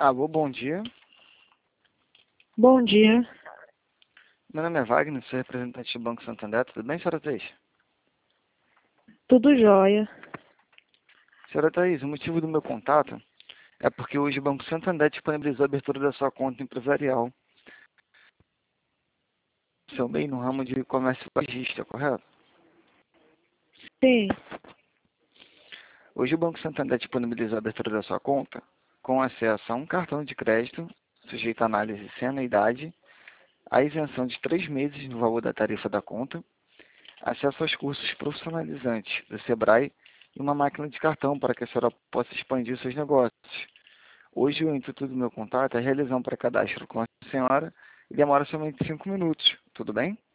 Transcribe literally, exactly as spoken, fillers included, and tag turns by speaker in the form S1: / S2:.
S1: Alô, bom dia.
S2: Bom dia.
S1: Meu nome é Wagner, sou representante do Banco Santander. Tudo bem, senhora Thaís?
S2: Tudo jóia.
S1: Senhora Thaís, o motivo do meu contato é porque hoje o Banco Santander disponibilizou a abertura da sua conta empresarial. Seu bem no ramo de comércio varejista, correto?
S2: Sim.
S1: Hoje o Banco Santander disponibilizou a abertura da sua conta com acesso a um cartão de crédito, sujeito à análise sem anuidade, a isenção de três meses no valor da tarifa da conta, acesso aos cursos profissionalizantes do Sebrae e uma máquina de cartão para que a senhora possa expandir seus negócios. Hoje o intuito do meu contato é realizar um pré-cadastro com a senhora e demora somente cinco minutos. Tudo bem?